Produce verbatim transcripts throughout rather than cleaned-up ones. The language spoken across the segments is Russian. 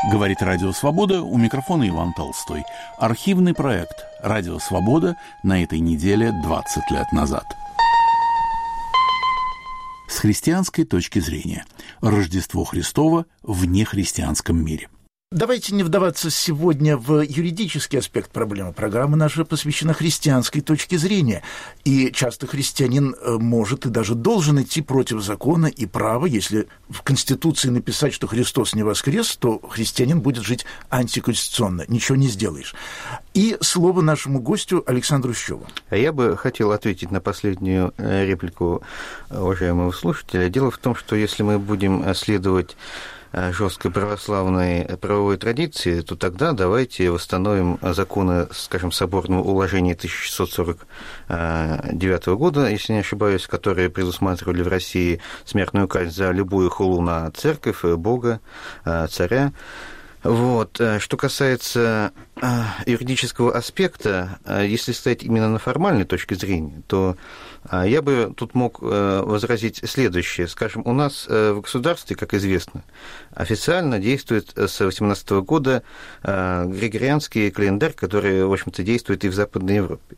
Говорит Радио Свобода, у микрофона Иван Толстой. Архивный проект «Радио Свобода» на этой неделе двадцать лет назад. С христианской точки зрения. Рождество Христово в нехристианском мире. Давайте не вдаваться сегодня в юридический аспект проблемы. Программа наша посвящена христианской точке зрения. И часто христианин может и даже должен идти против закона и права. Если в Конституции написать, что Христос не воскрес, то христианин будет жить антиконституционно. Ничего не сделаешь. И слово нашему гостю Александру Щеву. Я бы хотел ответить на последнюю реплику уважаемого слушателя. Дело в том, что если мы будем следовать жесткой православной правовой традиции, то тогда давайте восстановим законы, скажем, соборного уложения тысяча шестьсот сорок девятого года, если не ошибаюсь, которые предусматривали в России смертную казнь за любую хулу на церковь, Бога, царя. Вот. Что касается юридического аспекта, если стоять именно на формальной точке зрения, то я бы тут мог возразить следующее. Скажем, у нас в государстве, как известно, официально действует с восемнадцатого года григорианский календарь, который, в общем-то, действует и в Западной Европе.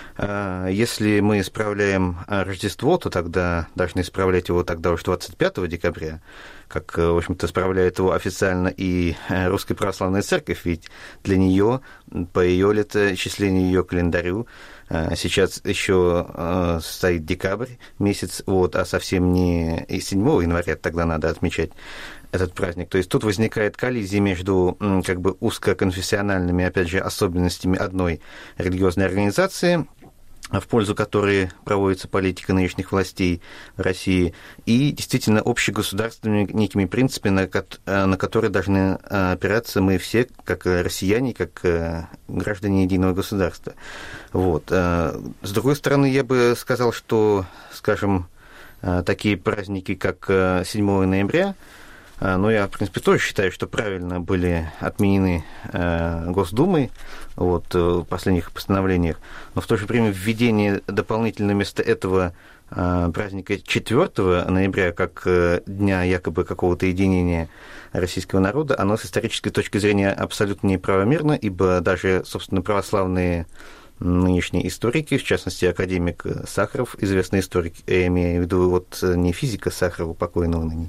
Если мы справляем Рождество, то тогда должны справлять его тогда уж двадцать пятого декабря, как, в общем-то, справляет его официально и Русская Православная Церковь, ведь для нее, по ее летоисчислению, ее календарю, сейчас еще стоит декабрь месяц, вот, а совсем не и седьмого января тогда надо отмечать этот праздник. То есть тут возникает коллизия между как бы узкоконфессиональными, опять же, особенностями одной религиозной организации, в пользу которой проводится политика нынешних властей в России, и действительно общегосударственными некими принципами, на которые должны опираться мы все, как россияне, как граждане единого государства. Вот. С другой стороны, я бы сказал, что, скажем, такие праздники, как седьмого ноября, но я, в принципе, тоже считаю, что правильно были отменены Госдумой вот, в последних постановлениях, но в то же время введение дополнительно вместо этого праздника четвёртого ноября, как дня якобы какого-то единения российского народа, оно с исторической точки зрения абсолютно неправомерно, ибо даже, собственно, православные нынешние историки, в частности, академик Сахаров, известный историк, я имею в виду вот не физика Сахарова, покойного ныне,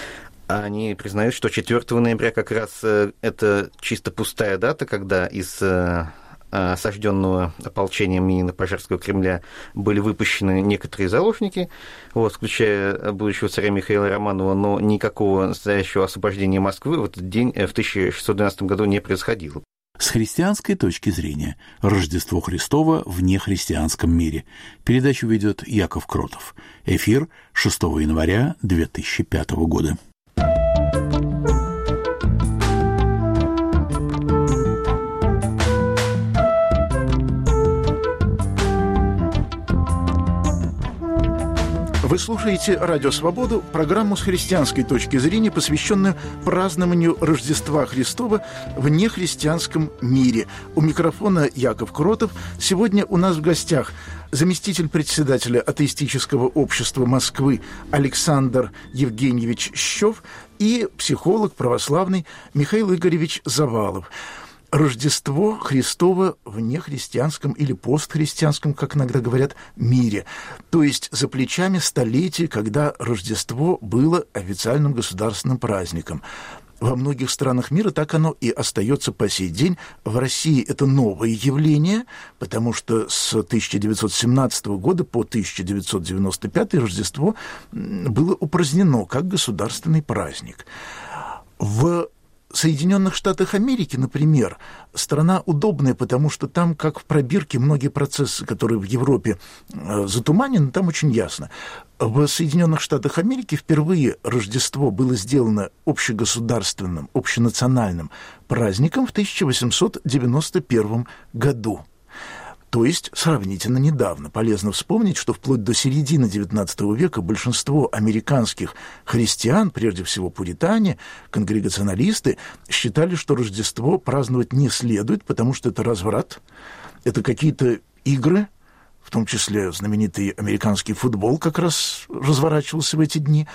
они признают, что четвёртого ноября как раз это чисто пустая дата, когда из осажденного ополчением Минина-Пожарского Кремля были выпущены некоторые заложники, вот, включая будущего царя Михаила Романова, но никакого настоящего освобождения Москвы в этот день в тысяча шестьсот двенадцатом году не происходило. С христианской точки зрения. Рождество Христово в нехристианском мире. Передачу ведет Яков Кротов. Эфир шестого января две тысячи пятого года. Вы слушаете «Радио Свободу», программу с христианской точки зрения, посвященную празднованию Рождества Христова в нехристианском мире. У микрофона Яков Кротов. Сегодня у нас в гостях заместитель председателя атеистического общества Москвы Александр Евгеньевич Щев и психолог православный Михаил Игоревич Завалов. Рождество Христово в нехристианском или постхристианском, как иногда говорят, мире. То есть за плечами столетий, когда Рождество было официальным государственным праздником. Во многих странах мира так оно и остается по сей день. В России это новое явление, потому что с тысяча девятьсот семнадцатого года по тысяча девятьсот девяносто пятый Рождество было упразднено как государственный праздник. В Соединенных Штатах Америки, например, страна удобная, потому что там, как в пробирке, многие процессы, которые в Европе затуманены, там очень ясно. В Соединенных Штатах Америки впервые Рождество было сделано общегосударственным, общенациональным праздником в тысяча восемьсот девяносто первом году. То есть сравнительно недавно. Полезно вспомнить, что вплоть до середины девятнадцатого века большинство американских христиан, прежде всего пуритане, конгрегационалисты, считали, что Рождество праздновать не следует, потому что это разврат, это какие-то игры, в том числе знаменитый американский футбол как раз разворачивался в эти дни,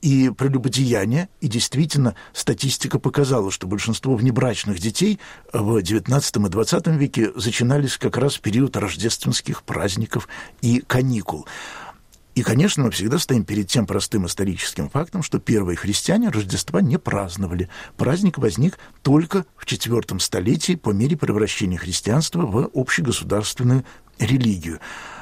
и прелюбодеяния, и действительно статистика показала, что большинство внебрачных детей в девятнадцатом и двадцатом веке зачинались как раз в период рождественских праздников и каникул. И, конечно, мы всегда стоим перед тем простым историческим фактом, что первые христиане Рождества не праздновали. Праздник возник только в четвертом столетии по мере превращения христианства в общегосударственную религию.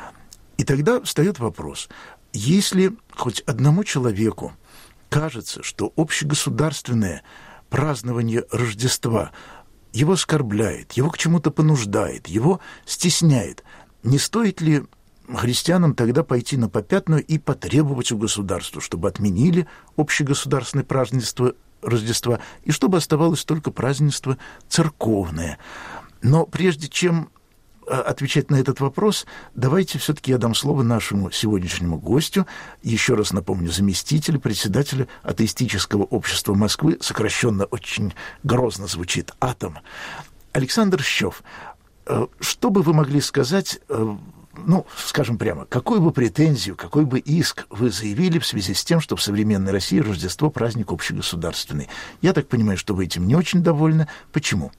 И тогда встает вопрос, если хоть одному человеку кажется, что общегосударственное празднование Рождества его оскорбляет, его к чему-то понуждает, его стесняет, не стоит ли христианам тогда пойти на попятную и потребовать у государства, чтобы отменили общегосударственное празднество Рождества и чтобы оставалось только празднество церковное? Но прежде чем отвечать на этот вопрос, давайте все-таки я дам слово нашему сегодняшнему гостю, еще раз напомню, заместителю председателя атеистического общества Москвы, сокращенно очень грозно звучит «Атом». Александр Щев, что бы вы могли сказать, ну, скажем прямо, какую бы претензию, какой бы иск вы заявили в связи с тем, что в современной России Рождество – праздник общегосударственный? Я так понимаю, что вы этим не очень довольны. Почему?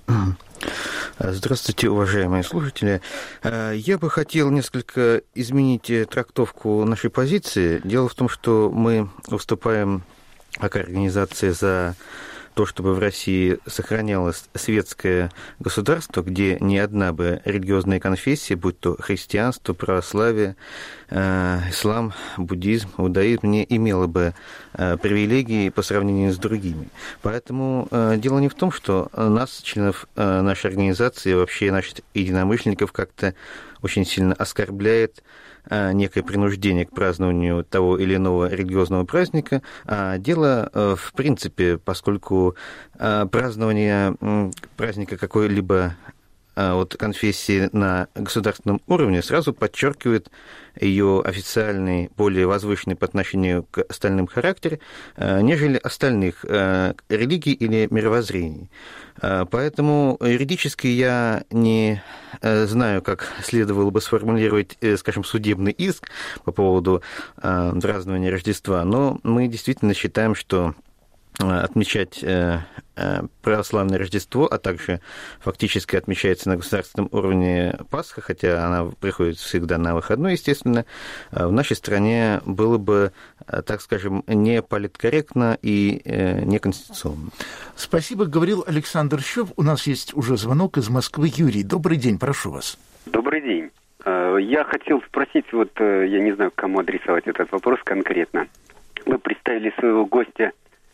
Здравствуйте, уважаемые слушатели. Я бы хотел несколько изменить трактовку нашей позиции. Дело в том, что мы выступаем как организация за то, чтобы в России сохранялось светское государство, где ни одна бы религиозная конфессия, будь то христианство, православие, э, ислам, буддизм, иудаизм, не имела бы э, привилегий по сравнению с другими. Поэтому э, дело не в том, что нас, членов э, нашей организации, вообще наших единомышленников, как-то очень сильно оскорбляет некое принуждение к празднованию того или иного религиозного праздника, а дело в принципе, поскольку празднование праздника какой-либо от конфессии на государственном уровне сразу подчеркивает ее официальный, более возвышенный по отношению к остальным характер, нежели остальных религий или мировоззрений. Поэтому юридически я не знаю, как следовало бы сформулировать, скажем, судебный иск по поводу празднования Рождества, но мы действительно считаем, что отмечать православное Рождество, а также фактически отмечается на государственном уровне Пасха, хотя она приходит всегда на выходной, естественно, в нашей стране было бы, так скажем, не политкорректно и не конституционно. Спасибо, говорил Александр Щев. У нас есть уже звонок из Москвы. Юрий, добрый день, прошу вас. Добрый день. Я хотел спросить, вот я не знаю, к кому адресовать этот вопрос конкретно. Вы представили своего гостя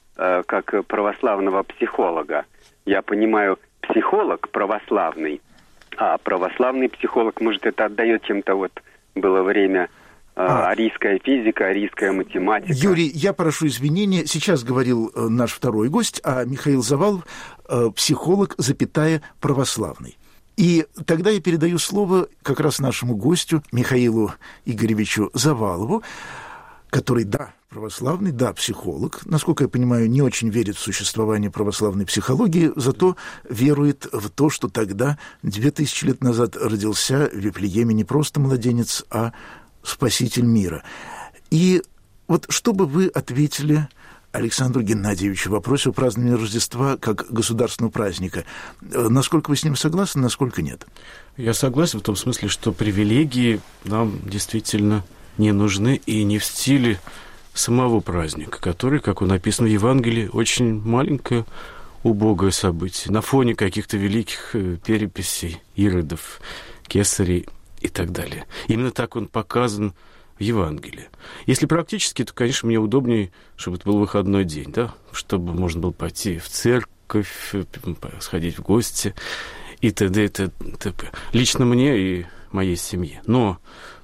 как православного психолога. Я понимаю, психолог православный, а православный психолог, может, это отдает чем-то, вот было время а. арийская физика, арийская математика. Юрий, я прошу извинения, сейчас говорил наш второй гость, а Михаил Завалов, психолог, запятая, православный. И тогда я передаю слово как раз нашему гостю Михаилу Игоревичу Завалову, который, да, православный, да, психолог, насколько я понимаю, не очень верит в существование православной психологии, зато верует в то, что тогда, две тысячи лет назад, родился в Вифлееме не просто младенец, а спаситель мира. И вот что бы вы ответили Александру Геннадьевичу в вопросе о праздновании Рождества как государственного праздника? Насколько вы с ним согласны, насколько нет? Я согласен в том смысле, что привилегии нам действительно не нужны и не в стиле самого праздника, который, как написано в Евангелии, очень маленькое, убогое событие, на фоне каких-то великих переписей Иродов, Кесарей и так далее. Именно так он показан в Евангелии. Если практически, то, конечно, мне удобнее, чтобы это был выходной день, да, чтобы можно было пойти в церковь, сходить в гости и т.д. и т.п. Лично мне и моей семье. Но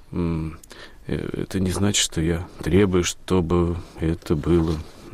это не значит, что я требую, чтобы это было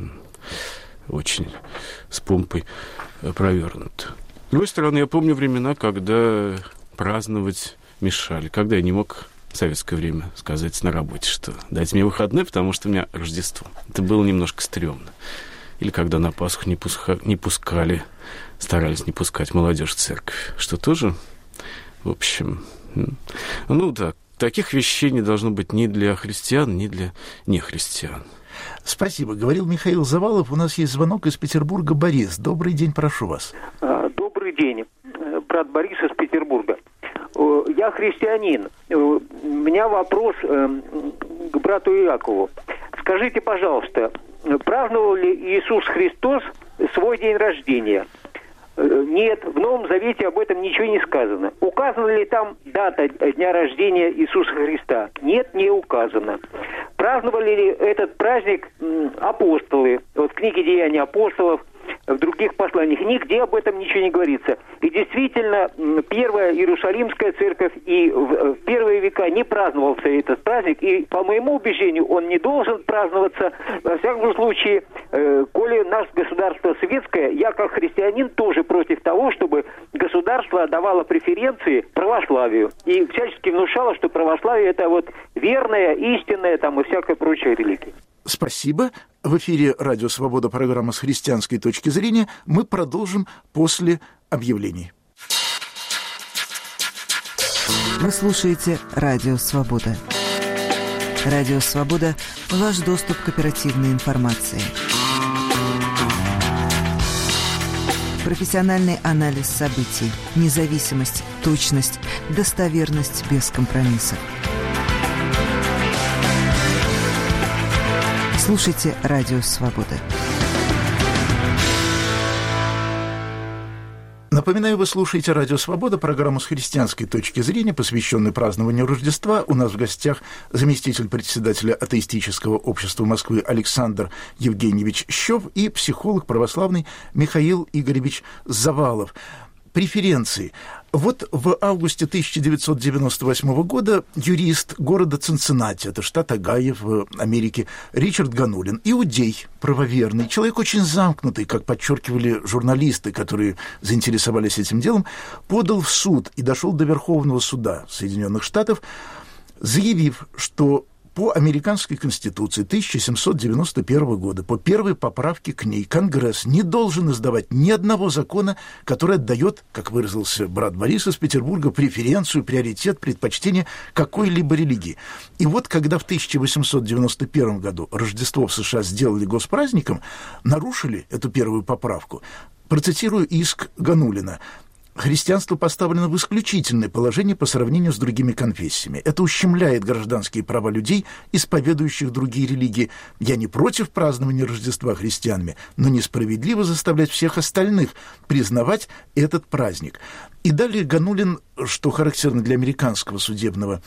очень с помпой провернуто. С другой стороны, я помню времена, когда праздновать мешали, когда я не мог в советское время сказать на работе, что дайте мне выходной, потому что у меня Рождество. Это было немножко стрёмно. Или когда на Пасху не, пуска... не пускали, старались не пускать молодежь в церковь, что тоже, в общем, ну да, таких вещей не должно быть ни для христиан, ни для нехристиан. Спасибо. Говорил Михаил Завалов. У нас есть звонок из Петербурга. Борис, добрый день, прошу вас. Добрый день. Брат Борис из Петербурга. Я христианин. У меня вопрос к брату Иакову. Скажите, пожалуйста, праздновал ли Иисус Христос свой день рождения? Нет, в Новом Завете об этом ничего не сказано. Указана ли там дата дня рождения Иисуса Христа? Нет, не указано. Праздновали ли этот праздник апостолы? Вот в книге «Деяния апостолов», в других посланиях нигде об этом ничего не говорится. И действительно, первая Иерусалимская церковь и в первые века не праздновался этот праздник. И, по моему убеждению, он не должен праздноваться. Во всяком случае, э, коли наше государство светское, я как христианин тоже против того, чтобы государство давало преференции православию. И всячески внушало, что православие это вот верная, истинная там и всякая прочая религия. Спасибо. В эфире «Радио Свобода», программа «С христианской точки зрения». Мы продолжим после объявлений. Вы слушаете «Радио Свобода». «Радио Свобода» – ваш доступ к оперативной информации. Профессиональный анализ событий, независимость, точность, достоверность без компромиссов. Слушайте «Радио Свобода». Напоминаю, вы слушаете «Радио Свобода», программу «С христианской точки зрения», посвященную празднованию Рождества. У нас в гостях заместитель председателя атеистического общества Москвы Александр Евгеньевич Щев и психолог православный Михаил Игоревич Завалов. Преференции. Вот в августе тысяча девятьсот девяносто восьмого года юрист города Цинциннати, это штат Огайо в Америке, Ричард Ганулин, иудей, правоверный, человек очень замкнутый, как подчеркивали журналисты, которые заинтересовались этим делом, подал в суд и дошел до Верховного суда Соединенных Штатов, заявив, что по американской конституции тысяча семьсот девяносто первого года, по первой поправке к ней, Конгресс не должен издавать ни одного закона, который отдает, как выразился брат Борис из Петербурга, преференцию, приоритет, предпочтение какой-либо религии. И вот когда в тысяча восемьсот девяносто первом году Рождество в США сделали госпраздником, нарушили эту первую поправку. Процитирую иск Ганулина. Христианство поставлено в исключительное положение по сравнению с другими конфессиями. Это ущемляет гражданские права людей, исповедующих другие религии. Я не против празднования Рождества христианами, но несправедливо заставлять всех остальных признавать этот праздник. И далее Ганулин, что характерно для американского судебного,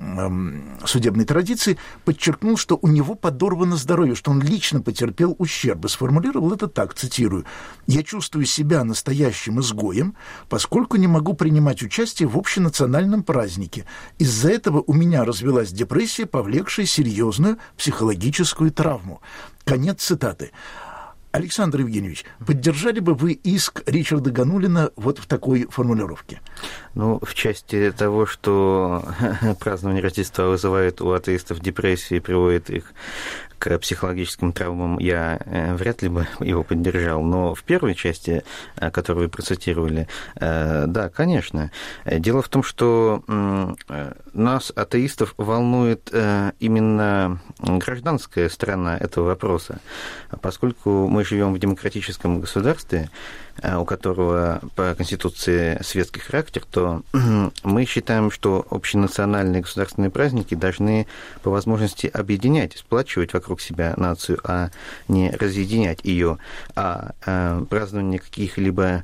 эм, судебной традиции, подчеркнул, что у него подорвано здоровье, что он лично потерпел ущерб. И сформулировал это так, цитирую: «Я чувствую себя настоящим изгоем, поскольку не могу принимать участие в общенациональном празднике. Из-за этого у меня развилась депрессия, повлекшая серьезную психологическую травму». Конец цитаты. Александр Евгеньевич, поддержали бы вы иск Ричарда Ганулина вот в такой формулировке? Ну, в части того, что празднование Рождества вызывает у атеистов депрессию и приводит их к психологическим травмам, я вряд ли бы его поддержал. Но в первой части, которую вы процитировали, да, конечно. Дело в том, что нас, атеистов, волнует именно гражданская сторона этого вопроса. Поскольку мы живем в демократическом государстве, у которого по Конституции светский характер, то мы считаем, что общенациональные государственные праздники должны по возможности объединять, сплачивать вокруг себя нацию, а не разъединять ее. А празднование каких-либо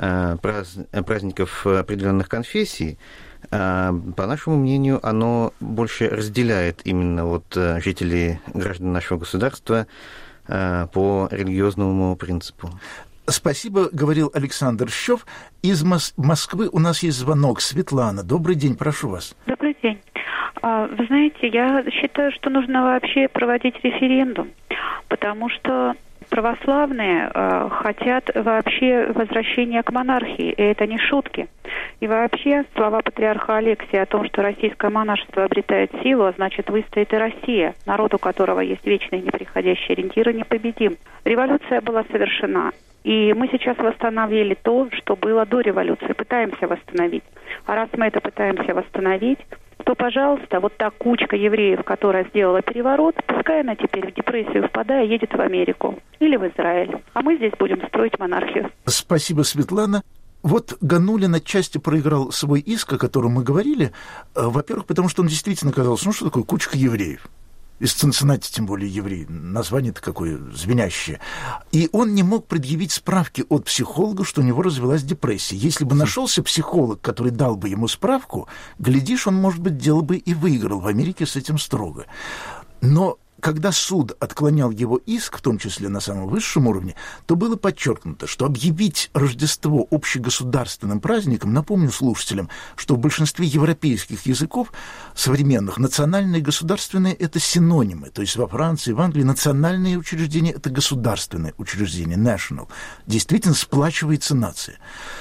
праздников определенных конфессий, по нашему мнению, оно больше разделяет именно вот жителей, граждан нашего государства по религиозному принципу. Спасибо, говорил Александр Щев. Из Мос- Москвы у нас есть звонок. Светлана, добрый день, прошу вас. Добрый день. Вы знаете, я считаю, что нужно вообще проводить референдум, потому что православные э, хотят вообще возвращения к монархии, и это не шутки. И вообще слова патриарха Алексия о том, что российское монаршество обретает силу, а значит выстоит и Россия, народ, у которого есть вечные неприходящие ориентиры, непобедим. Революция была совершена, и мы сейчас восстановили то, что было до революции, пытаемся восстановить. А раз мы это пытаемся восстановить, то, пожалуйста, вот та кучка евреев, которая сделала переворот, пускай она теперь в депрессию впадая едет в Америку или в Израиль. А мы здесь будем строить монархию. Спасибо, Светлана. Вот Ганулин отчасти проиграл свой иск, о котором мы говорили. Во-первых, потому что он действительно казался, ну что такое кучка евреев? Из Цинциннати, тем более евреи, название-то какое звенящее. И он не мог предъявить справки от психолога, что у него развилась депрессия. Если бы нашелся психолог, который дал бы ему справку, глядишь, он, может быть, дело бы и выиграл. В Америке с этим строго. Но когда суд отклонял его иск, в том числе на самом высшем уровне, то было подчеркнуто, что объявить Рождество общегосударственным праздником, напомню слушателям, что в большинстве европейских языков современных национальные и государственные – это синонимы. То есть во Франции, в Англии национальные учреждения – это государственные учреждения, national. Действительно сплачивается нация.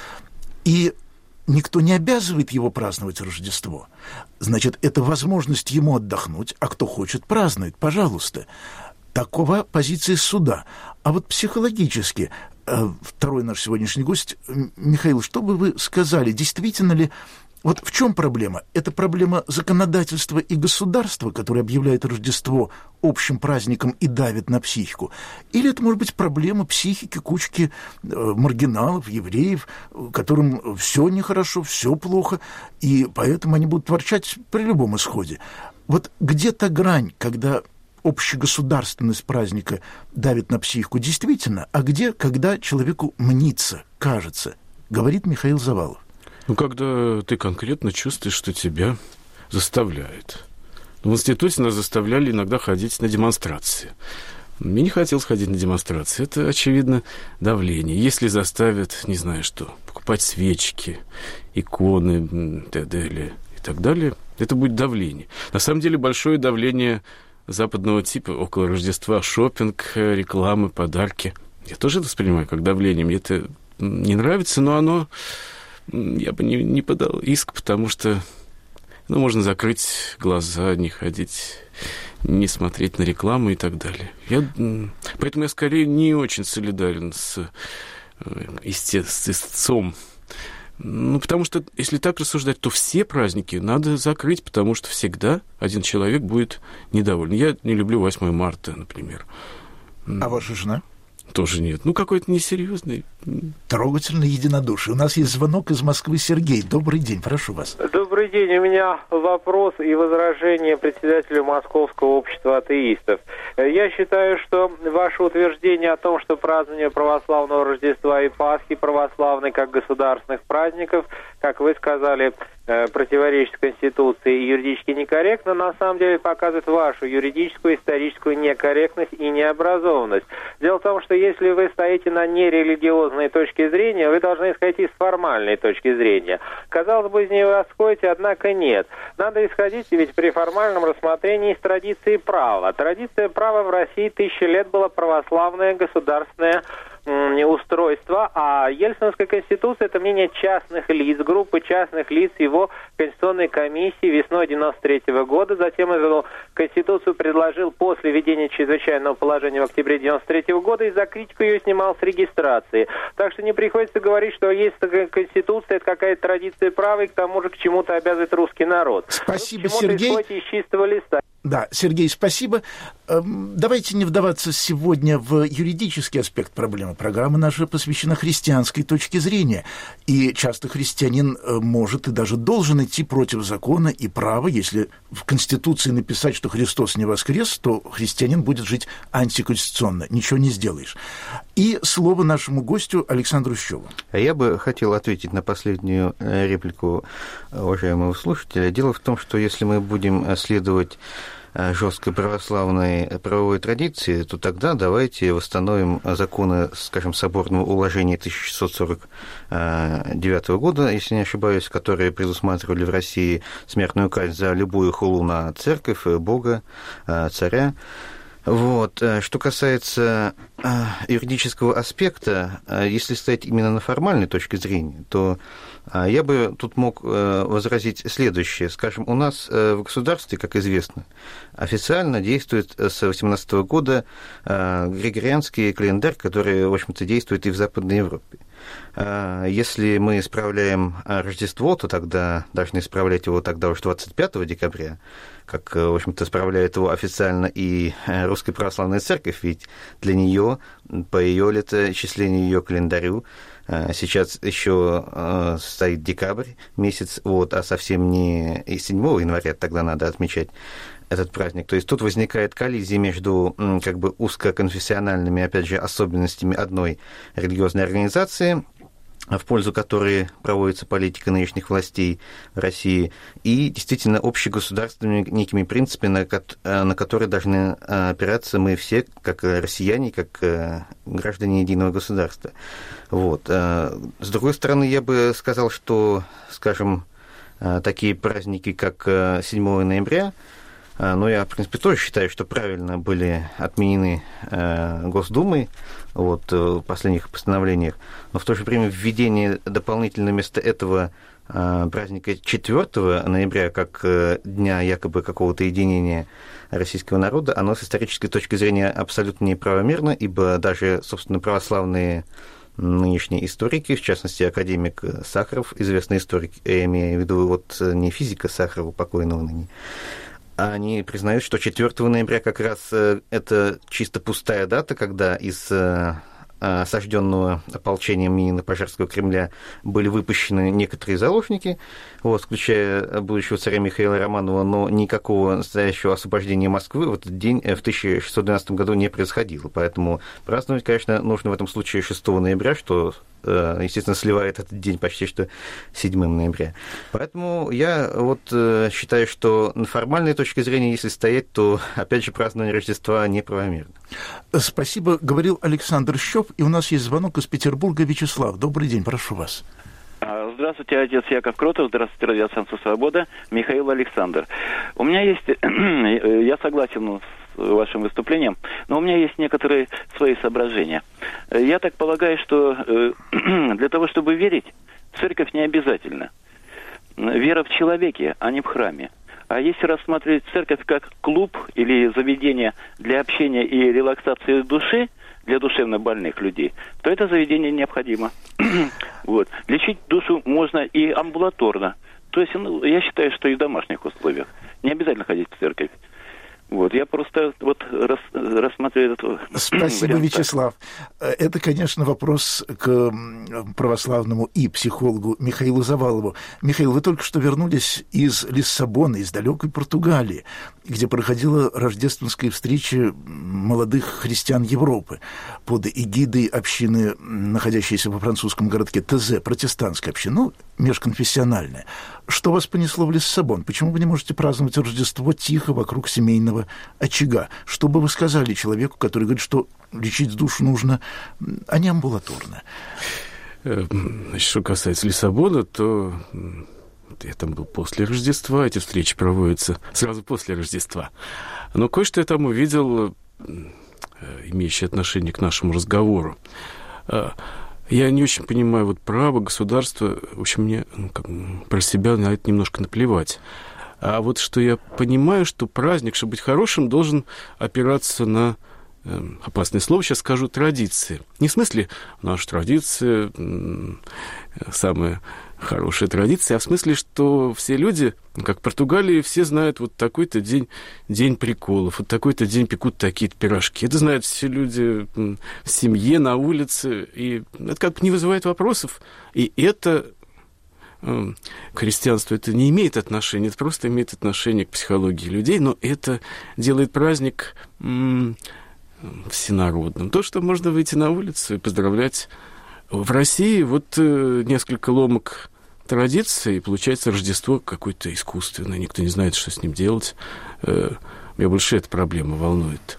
И никто не обязывает его праздновать Рождество. Значит, это возможность ему отдохнуть, а кто хочет, празднует, пожалуйста. Такова позиция суда. А вот психологически, второй наш сегодняшний гость, Михаил, что бы вы сказали, действительно ли, вот в чем проблема? Это проблема законодательства и государства, которое объявляет Рождество общим праздником и давит на психику? Или это, может быть, проблема психики кучки э, маргиналов, евреев, которым все нехорошо, все плохо, и поэтому они будут ворчать при любом исходе? Вот где та грань, когда общегосударственность праздника давит на психику действительно, а где, когда человеку мнится, кажется, говорит Михаил Завалов. Ну, когда ты конкретно чувствуешь, что тебя заставляют. В институте нас заставляли иногда ходить на демонстрации. Мне не хотелось ходить на демонстрации. Это, очевидно, давление. Если заставят, не знаю что, покупать свечки, иконы, т.д. и так далее, это будет давление. На самом деле, большое давление западного типа около Рождества, шопинг, рекламы, подарки. Я тоже это воспринимаю как давление. Мне это не нравится, но оно... Я бы не, не подал иск, потому что ну, можно закрыть глаза, не ходить, не смотреть на рекламу и так далее. Я, поэтому я скорее не очень солидарен с истцом. Ну, потому что, если так рассуждать, то все праздники надо закрыть, потому что всегда один человек будет недоволен. Я не люблю восьмое марта, например. А ваша жена? Тоже нет. Ну, какой-то несерьезный. Трогательное единодушие. У нас есть звонок из Москвы. Сергей, добрый день, прошу вас. Добрый день. У меня вопрос и возражение председателю Московского общества атеистов. Я считаю, что ваше утверждение о том, что празднование православного Рождества и Пасхи православной как государственных праздников, как вы сказали, противоречит Конституции и юридически некорректно, на самом деле показывает вашу юридическую, историческую некорректность и необразованность. Дело в том, что если вы стоите на нерелигиозной точке зрения, вы должны исходить из формальной точки зрения. Казалось бы, из нее вы отходите, однако нет. Надо исходить ведь при формальном рассмотрении из традиции права. Традиция права в России тысячи лет была православное государственное устройство, а Ельцинская конституция – это мнение частных лиц, группы частных лиц его Конституционной комиссии весной девяносто третьего года. Затем эту конституцию предложил после введения чрезвычайного положения в октябре девяносто третьего года и за критику ее снимал с регистрации. Так что не приходится говорить, что есть такая конституция, это какая-то традиция права, и к тому же к чему-то обязывает русский народ. Спасибо, Вы Сергей. исходите из чистого листа. Да, Сергей, спасибо. Давайте не вдаваться сегодня в юридический аспект проблемы. Программа наша посвящена христианской точке зрения. И часто христианин может и даже должен идти против закона и права. Если в Конституции написать, что Христос не воскрес, то христианин будет жить антиконституционно. Ничего не сделаешь. И слово нашему гостю Александру Щеву. Я бы хотел ответить на последнюю реплику уважаемого слушателя. Дело в том, что если мы будем следовать жесткой православной правовой традиции, то тогда давайте восстановим законы, скажем, соборного уложения тысяча шестьсот сорок девятого года, если не ошибаюсь, которые предусматривали в России смертную казнь за любую хулу на церковь, Бога, царя. Вот. Что касается юридического аспекта, если стоять именно на формальной точке зрения, то я бы тут мог возразить следующее. Скажем, у нас в государстве, как известно, официально действует с восемнадцатого года григорианский календарь, который, в общем-то, действует и в Западной Европе. Если мы справляем Рождество, то тогда должны справлять его тогда уже двадцать пятого декабря, как, в общем-то, справляет его официально и Русская Православная Церковь, ведь для нее, по ее летоисчислению, ее календарю, сейчас еще стоит декабрь месяц, вот, а совсем не и седьмого января тогда надо отмечать этот праздник. То есть тут возникает коллизия между как бы узкоконфессиональными, опять же, особенностями одной религиозной организации, в пользу которой проводится политика нынешних властей в России, и действительно общегосударственными некими принципами, на, на которые должны опираться мы все, как россияне, как граждане единого государства. Вот. С другой стороны, я бы сказал, что, скажем, такие праздники, как седьмого ноября, но я, в принципе, тоже считаю, что правильно были отменены Госдумой вот, в последних постановлениях, но в то же время введение дополнительно вместо этого праздника четвёртого ноября как дня якобы какого-то единения российского народа, оно с исторической точки зрения абсолютно неправомерно, ибо даже, собственно, православные нынешние историки, в частности, академик Сахаров, известный историк, я имею в виду вот не физика Сахарова, покойного ныне, они признают, что четвёртого ноября как раз это чисто пустая дата, когда из осажденного ополчением Минина-Пожарского Кремля были выпущены некоторые заложники, вот, включая будущего царя Михаила Романова, но никакого настоящего освобождения Москвы в этот день в тысяча шестьсот двенадцатом году не происходило. Поэтому праздновать, конечно, нужно в этом случае шестого ноября, что, естественно, сливает этот день почти что седьмого ноября. Поэтому я вот считаю, что на формальной точке зрения, если стоять, то, опять же, празднование Рождества неправомерно. Спасибо, говорил Александр Щёп, и у нас есть звонок из Петербурга. Вячеслав, добрый день, прошу вас. Здравствуйте, отец Яков Кротов, здравствуйте, радиостанция «Свобода», Михаил Александр. У меня есть, я согласен с вашим выступлением, но у меня есть некоторые свои соображения. Я так полагаю, что для того, чтобы верить, церковь не обязательно. Вера в человеке, а не в храме. А если рассматривать церковь как клуб или заведение для общения и релаксации души, для душевно больных людей, то это заведение необходимо. Вот. Лечить душу можно и амбулаторно. То есть, ну, я считаю, что и в домашних условиях. Не обязательно ходить в церковь. Вот, я просто вот рас, рассматриваю этот Спасибо, вариант. Вячеслав. Это, конечно, вопрос к православному и психологу Михаилу Завалову. Михаил, вы только что вернулись из Лиссабона, из далекой Португалии, где проходила рождественская встреча молодых христиан Европы под эгидой общины, находящейся во французском городке Тезе, протестантской общины, ну, межконфессиональная. Что вас понесло в Лиссабон? Почему вы не можете праздновать Рождество тихо вокруг семейного очага? Что бы вы сказали человеку, который говорит, что лечить душу нужно, а не амбулаторно? Значит, что касается Лиссабона, то я там был после Рождества, эти встречи проводятся сразу после Рождества. Но кое-что я там увидел, имеющее отношение к нашему разговору. Я не очень понимаю вот право государства, в общем, мне ну, как, про себя на это немножко наплевать. А вот что я понимаю, что праздник, чтобы быть хорошим, должен опираться на, э, опасное слово сейчас скажу, традиции. Не в смысле наша традиция, э, самая хорошая традиция, а в смысле, что все люди, как в Португалии, все знают вот такой-то день, день приколов, вот такой-то день пекут такие-то пирожки. Это знают все люди в семье, на улице, и это как бы не вызывает вопросов. И это к христианству это не имеет отношения, это просто имеет отношение к психологии людей, но это делает праздник м- всенародным. То, что можно выйти на улицу и поздравлять. В России вот э, несколько ломок традиций, и получается Рождество какое-то искусственное, никто не знает, что с ним делать. Э, меня больше эта проблема волнует.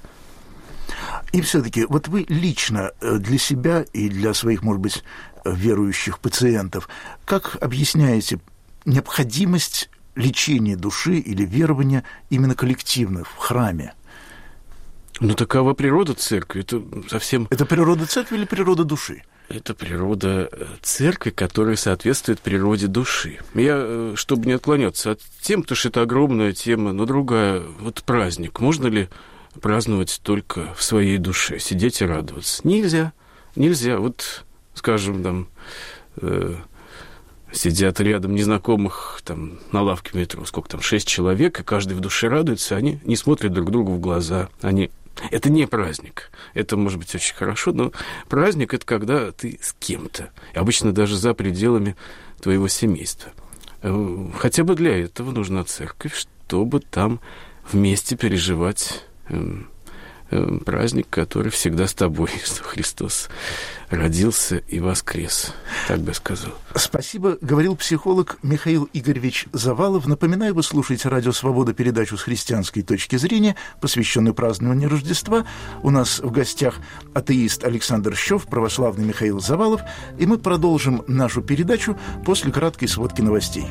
И все-таки, вот вы лично для себя и для своих, может быть, верующих пациентов, как объясняете необходимость лечения души или верования именно коллективно в храме? Ну, такова природа церкви. Это совсем... Это природа церкви или природа души? Это природа церкви, которая соответствует природе души. Я, чтобы не отклоняться от тем, потому что это огромная тема, но другая, вот праздник. Можно ли праздновать только в своей душе, сидеть и радоваться? Нельзя, нельзя. Вот скажем, там, э, сидят рядом незнакомых там, на лавке метро, сколько там, шесть человек, и каждый в душе радуется, они не смотрят друг другу в глаза. Они... Это не праздник. Это, может быть, очень хорошо, но праздник – это когда ты с кем-то, обычно даже за пределами твоего семейства. Хотя бы для этого нужна церковь, чтобы там вместе переживать праздник, который всегда с тобой, что Христос родился и воскрес, так бы сказал. Спасибо, говорил психолог Михаил Игоревич Завалов. Напоминаю, вы слушаете «Радио Свобода», передачу с христианской точки зрения, посвященную празднованию Рождества. У нас в гостях атеист Александр Щев, православный Михаил Завалов, и мы продолжим нашу передачу после краткой сводки новостей.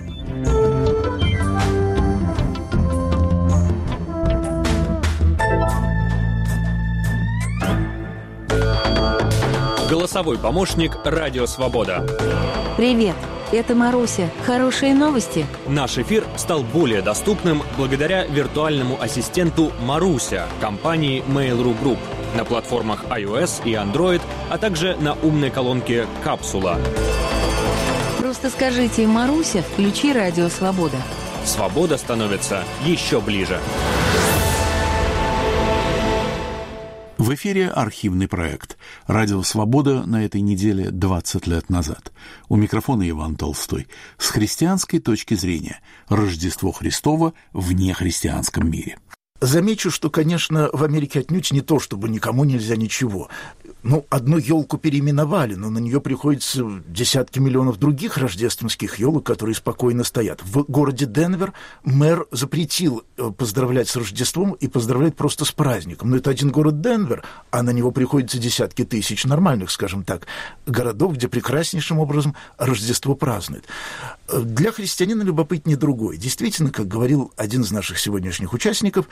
Голосовой помощник «Радио Свобода». Привет, это Маруся. Хорошие новости? Наш эфир стал более доступным благодаря виртуальному ассистенту «Маруся» компании Mail.ru Group на платформах iOS и Android, а также на умной колонке «Капсула». Просто скажите «Маруся, включи «Радио Свобода». Свобода становится еще ближе. В эфире архивный проект «Радио Свобода» на этой неделе двадцать лет назад. У микрофона Иван Толстой. С христианской точки зрения. Рождество Христово в нехристианском мире. Замечу, что, конечно, в Америке отнюдь не то, чтобы никому нельзя ничего. Ну, одну елку переименовали, но на нее приходится десятки миллионов других рождественских елок, которые спокойно стоят. В городе Денвер мэр запретил поздравлять с Рождеством и поздравлять просто с праздником. Но это один город Денвер, а на него приходится десятки тысяч нормальных, скажем так, городов, где прекраснейшим образом Рождество празднуют. Для христианина любопытнее другое. Действительно, как говорил один из наших сегодняшних участников,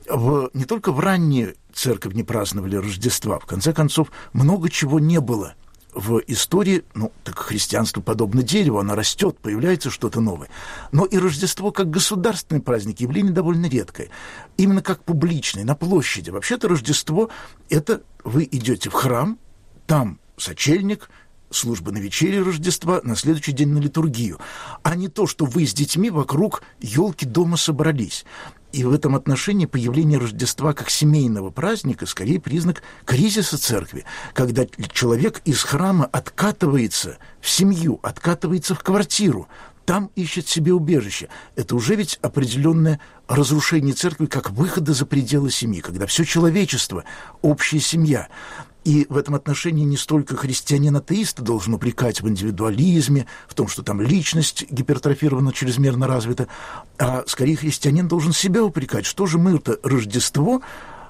в, не только в ранние церковь не праздновали Рождества. В конце концов, много чего не было в истории. Ну, так христианство подобно дереву, оно растет, появляется что-то новое. Но и Рождество как государственный праздник явление довольно редкое. Именно как публичное, на площади. Вообще-то Рождество – это вы идете в храм, там сочельник, служба на вечере Рождества, на следующий день на литургию. А не то, что вы с детьми вокруг елки дома собрались. И в этом отношении появление Рождества как семейного праздника скорее признак кризиса церкви, когда человек из храма откатывается в семью, откатывается в квартиру, там ищет себе убежище. Это уже ведь определенное разрушение церкви как выхода за пределы семьи, когда все человечество – общая семья. И в этом отношении не столько христианин-атеиста должен упрекать в индивидуализме, в том, что там личность гипертрофирована, чрезмерно развита, а скорее христианин должен себя упрекать. Что же мы-то Рождество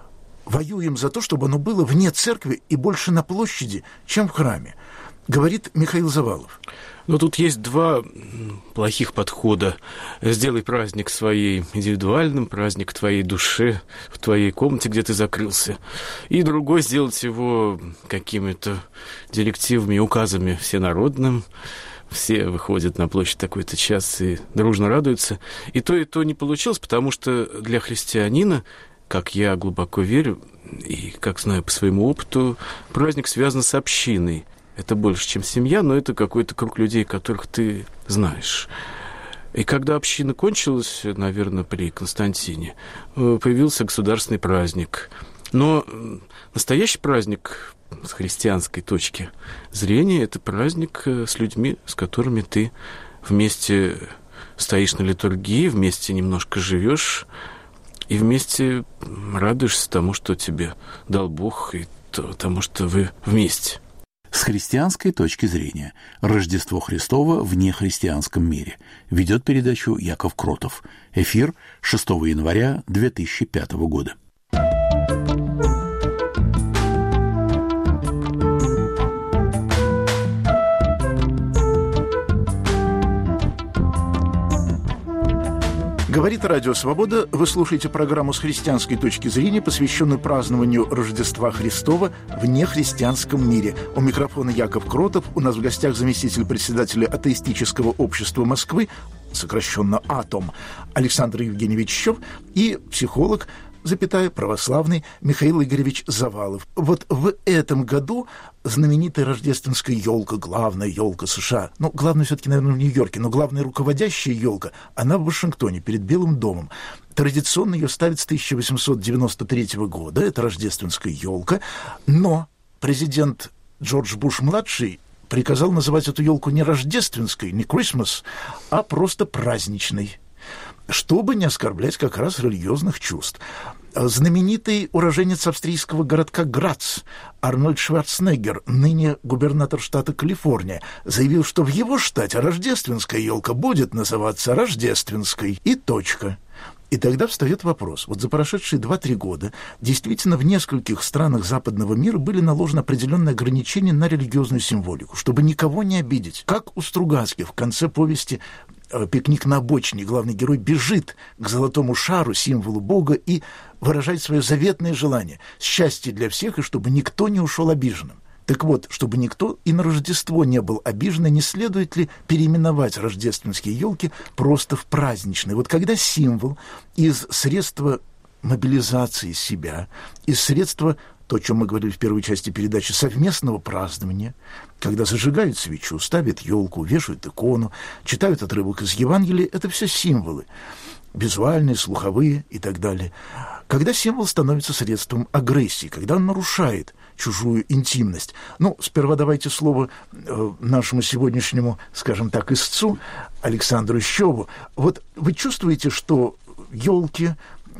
воюем за то, чтобы оно было вне церкви и больше на площади, чем в храме, говорит Михаил Завалов. Но тут есть два плохих подхода. Сделай праздник своей индивидуальным, праздник твоей душе, в твоей комнате, где ты закрылся. И другой — сделать его какими-то директивами, указами всенародным. Все выходят на площадь такой-то час и дружно радуются. И то, и то не получилось, потому что для христианина, как я глубоко верю и как знаю по своему опыту, праздник связан с общиной. Это больше, чем семья, но это какой-то круг людей, которых ты знаешь. И когда община кончилась, наверное, при Константине, появился государственный праздник. Но настоящий праздник с христианской точки зрения – это праздник с людьми, с которыми ты вместе стоишь на литургии, вместе немножко живешь и вместе радуешься тому, что тебе дал Бог, и тому, что вы вместе. С христианской точки зрения. Рождество Христово в нехристианском мире. Ведет передачу Яков Кротов. Эфир шестого января две тысячи пятого года. Говорит Радио Свобода. Вы слушаете программу с христианской точки зрения, посвященную празднованию Рождества Христова в нехристианском мире. У микрофона Яков Кротов. У нас в гостях заместитель председателя атеистического общества Москвы, сокращенно АТОМ, Александр Евгеньевич Щев, и психолог запятая, православный Михаил Игоревич Завалов. Вот в этом году знаменитая рождественская елка, главная елка США, ну, главная все-таки, наверное, в Нью-Йорке, но главная руководящая елка, она в Вашингтоне, перед Белым домом. Традиционно ее ставят с тысяча восемьсот девяносто третьего года, это рождественская елка, но президент Джордж Буш-младший приказал называть эту елку не рождественской, не Christmas, а просто праздничной, чтобы не оскорблять как раз религиозных чувств. Знаменитый уроженец австрийского городка Грац Арнольд Шварценеггер, ныне губернатор штата Калифорния, заявил, что в его штате рождественская елка будет называться рождественской, и точка. И тогда встает вопрос. Вот за прошедшие два-три года действительно в нескольких странах западного мира были наложены определенные ограничения на религиозную символику, чтобы никого не обидеть. Как у Стругацких в конце повести «Пикник на обочине» главный герой бежит к золотому шару, символу Бога, и выражает свое заветное желание – счастье для всех, и чтобы никто не ушел обиженным. Так вот, чтобы никто и на Рождество не был обижен, не следует ли переименовать рождественские елки просто в праздничные? Вот когда символ из средства мобилизации себя, из средства, то, о чем мы говорили в первой части передачи, совместного празднования, когда зажигают свечу, ставят елку, вешают икону, читают отрывок из Евангелия, это все символы, визуальные, слуховые и так далее. Когда символ становится средством агрессии, когда он нарушает чужую интимность. Ну, сперва давайте слово э, нашему сегодняшнему, скажем так, истцу Александру Щеву. Вот вы чувствуете, что елки,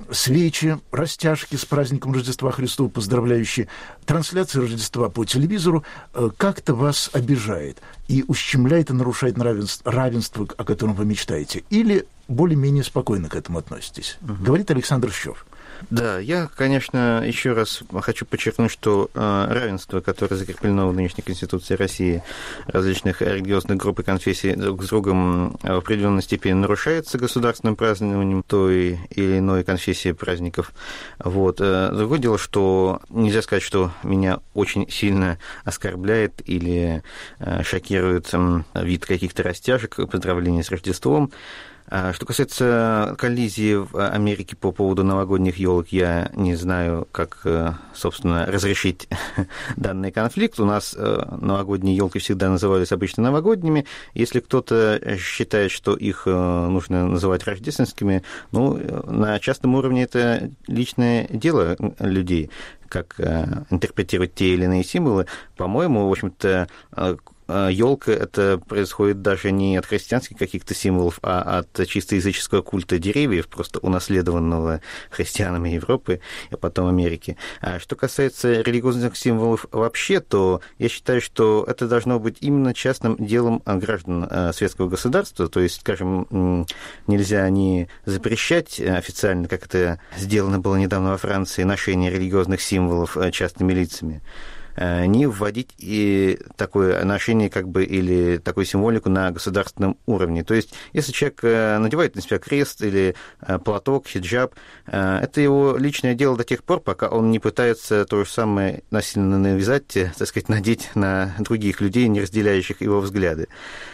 свечи, растяжки с праздником Рождества Христова, поздравляющие, трансляция Рождества по телевизору э, как-то вас обижает и ущемляет и нарушает равенство, равенство, о котором вы мечтаете? Или более-менее спокойно к этому относитесь? Угу. Говорит Александр Щев. Да, я, конечно, еще раз хочу подчеркнуть, что э, равенство, которое закреплено в нынешней Конституции России различных религиозных групп и конфессий друг с другом в определенной степени нарушается государственным празднованием той или иной конфессии праздников. Вот. Другое дело, что нельзя сказать, что меня очень сильно оскорбляет или э, шокирует э, вид каких-то растяжек, поздравлений с Рождеством. Что касается коллизии в Америке по поводу новогодних елок, я не знаю, как, собственно, разрешить данный конфликт. У нас новогодние елки всегда назывались обычно новогодними. Если кто-то считает, что их нужно называть рождественскими, ну, на частном уровне это личное дело людей, как интерпретировать те или иные символы. По-моему, в общем-то, елка это происходит даже не от христианских каких-то символов, а от чисто языческого культа деревьев, просто унаследованного христианами Европы, а потом Америки. А что касается религиозных символов вообще, то я считаю, что это должно быть именно частным делом граждан светского государства, то есть, скажем, нельзя не запрещать официально, как это сделано было недавно во Франции, ношение религиозных символов частными лицами, не вводить и такое ношение как бы, или такую символику на государственном уровне. То есть, если человек надевает на себя крест или платок, хиджаб, это его личное дело до тех пор, пока он не пытается то же самое насильно навязать, так сказать, надеть на других людей, не разделяющих его взгляды.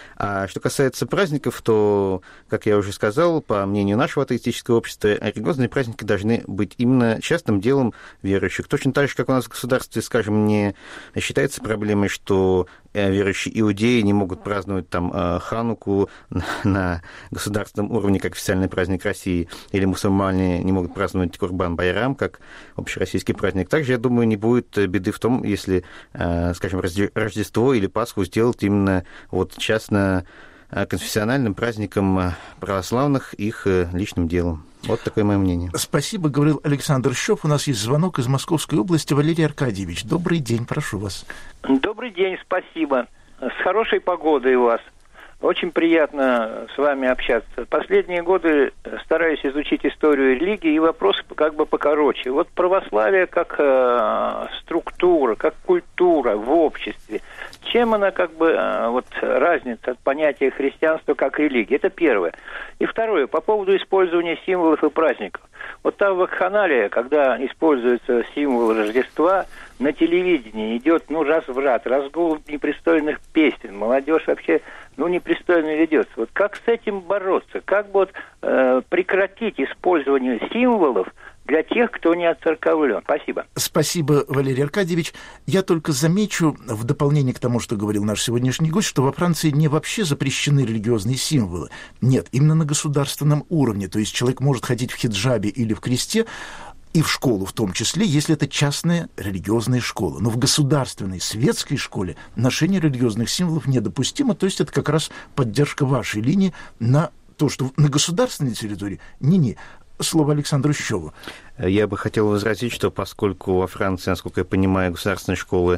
А что касается праздников, то, как я уже сказал, по мнению нашего атеистического общества, религиозные праздники должны быть именно частным делом верующих. Точно так же, как у нас в государстве, скажем, не считается проблемой, что верующие иудеи не могут праздновать там Хануку на государственном уровне, как официальный праздник России, или мусульмане не могут праздновать Курбан-Байрам, как общероссийский праздник. Также, я думаю, не будет беды в том, если, скажем, Рождество или Пасху сделать именно вот частно конфессиональным праздником православных, их личным делом. Вот такое мое мнение. Спасибо, говорил Александр Щев. У нас есть звонок из Московской области. Валерий Аркадьевич, добрый день, прошу вас. Добрый день, спасибо. С хорошей погодой у вас. Очень приятно с вами общаться. Последние годы стараюсь изучить историю религии, и вопрос как бы покороче. Вот православие как э, структура, как культура в обществе. Чем она как бы, э, вот разница от понятия христианства как религии? Это первое. И второе, по поводу использования символов и праздников. Вот там в вакханалии, когда используются символы Рождества, на телевидении идет, ну, разврат, разгул непристойных песен, молодежь вообще, ну, непристойно ведется. Вот как с этим бороться? Как вот э, прекратить использование символов для тех, кто не отцерковлен. Спасибо. Спасибо, Валерий Аркадьевич. Я только замечу, в дополнение к тому, что говорил наш сегодняшний гость, что во Франции не вообще запрещены религиозные символы. Нет, именно на государственном уровне. То есть человек может ходить в хиджабе или в кресте, и в школу в том числе, если это частная религиозная школа. Но в государственной светской школе ношение религиозных символов недопустимо. То есть это как раз поддержка вашей линии на то, что на государственной территории не-не. Слово Александру Щеву. Я бы хотел возразить, что поскольку во Франции, насколько я понимаю, государственные школы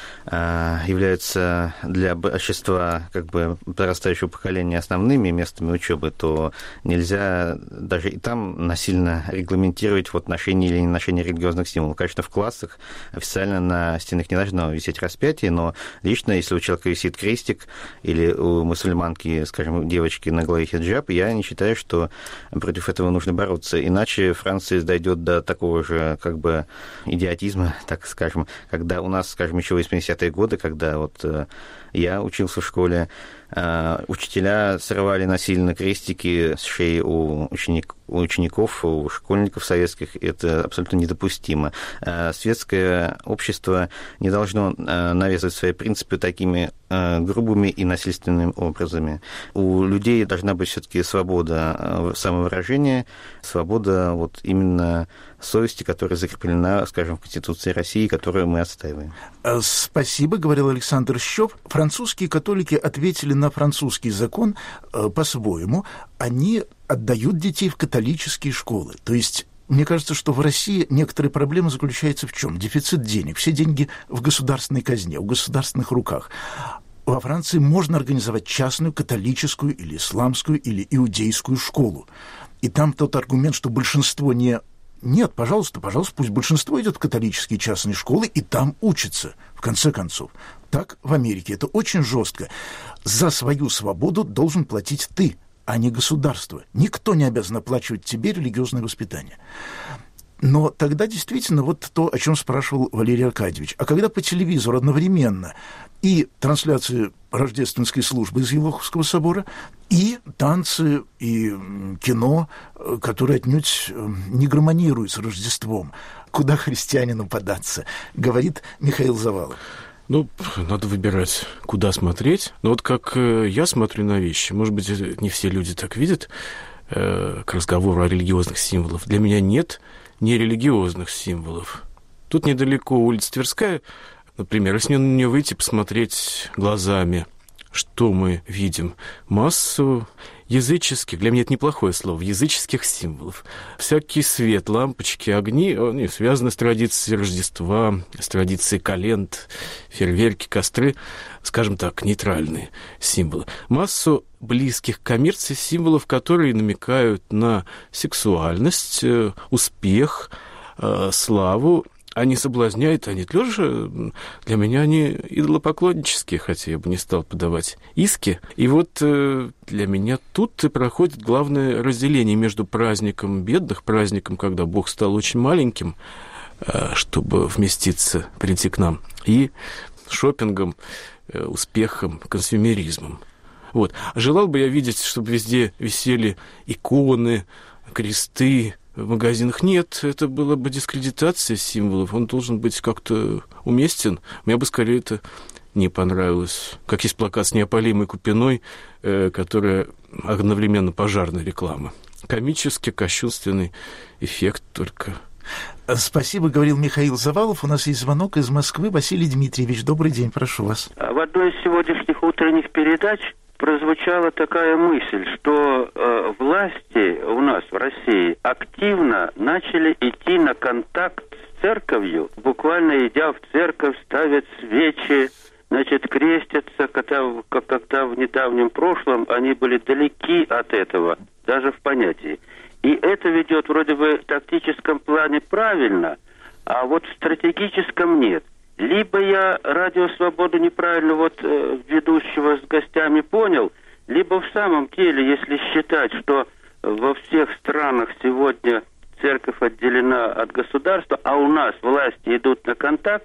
являются для общества как бы подрастающего поколения основными местами учебы, то нельзя даже и там насильно регламентировать вот ношение или не ношение религиозных символов. Конечно, в классах официально на стенах не должно висеть распятие, но лично, если у человека висит крестик или у мусульманки, скажем, девочки на голове хиджаб, я не считаю, что против этого нужно бороться. Иначе Франция дойдет до такого же как бы идиотизма, так скажем, когда у нас, скажем, еще в восьмидесятые годы, когда вот я учился в школе, учителя срывали насильно крестики с шеи у, ученик, у учеников, у школьников советских. Это абсолютно недопустимо. Светское общество не должно навязывать свои принципы такими грубыми и насильственными образами. У людей должна быть все-таки свобода самовыражения, свобода вот именно совести, которая закреплена, скажем, в Конституции России, которую мы отстаиваем. Спасибо, говорил Александр Щев. Французские католики ответили на французский закон э, по-своему. Они отдают детей в католические школы. То есть, мне кажется, что в России некоторые проблемы заключаются в чем? Дефицит денег. Все деньги в государственной казне, в государственных руках. Во Франции можно организовать частную католическую или исламскую или иудейскую школу. И там тот аргумент, что большинство не... Нет, пожалуйста, пожалуйста, пусть большинство идет в католические частные школы и там учится, в конце концов. Так в Америке. Это очень жестко. За свою свободу должен платить ты, а не государство. Никто не обязан оплачивать тебе религиозное воспитание. Но тогда действительно вот то, о чем спрашивал Валерий Аркадьевич. А когда по телевизору одновременно и трансляции рождественской службы из Елоховского собора, и танцы, и кино, которые отнюдь не гармонируют с Рождеством, куда христианину податься, говорит Михаил Завалов. Ну, надо выбирать, куда смотреть. Но вот как я смотрю на вещи, может быть, не все люди так видят, к разговору о религиозных символах. Для меня нет нерелигиозных символов. Тут недалеко улица Тверская, например, если на нее выйти, посмотреть глазами, что мы видим? Массу языческих, для меня это неплохое слово, языческих символов. Всякий свет, лампочки, огни, они связаны с традицией Рождества, с традицией календ, фейерверки, костры, скажем так, нейтральные символы. Массу близких к коммерции символов, которые намекают на сексуальность, успех, славу. Они соблазняют, они тоже, для меня они идолопоклоннические, хотя я бы не стал подавать иски. И вот для меня тут и проходит главное разделение между праздником бедных, праздником, когда Бог стал очень маленьким, чтобы вместиться, прийти к нам, и шопингом, успехом, консюмеризмом. Вот. Желал бы я видеть, чтобы везде висели иконы, кресты. В магазинах нет, это была бы дискредитация символов, он должен быть как-то уместен. Мне бы скорее это не понравилось. Как есть плакат с неопалимой Купиной, э, которая одновременно пожарная реклама. Комический, кощунственный эффект только. Спасибо, говорил Михаил Завалов. У нас есть звонок из Москвы. Василий Дмитриевич, добрый день, прошу вас. В одной из сегодняшних утренних передач прозвучала такая мысль, что э, власти у нас в России активно начали идти на контакт с церковью, буквально идя в церковь, ставят свечи, значит, крестятся, когда, когда в недавнем прошлом они были далеки от этого, даже в понятии. И это ведет вроде бы в тактическом плане правильно, а вот в стратегическом нет. Либо я Радио Свободу неправильно вот э, ведущего с гостями понял, либо в самом деле, если считать, что во всех странах сегодня церковь отделена от государства, а у нас власти идут на контакт,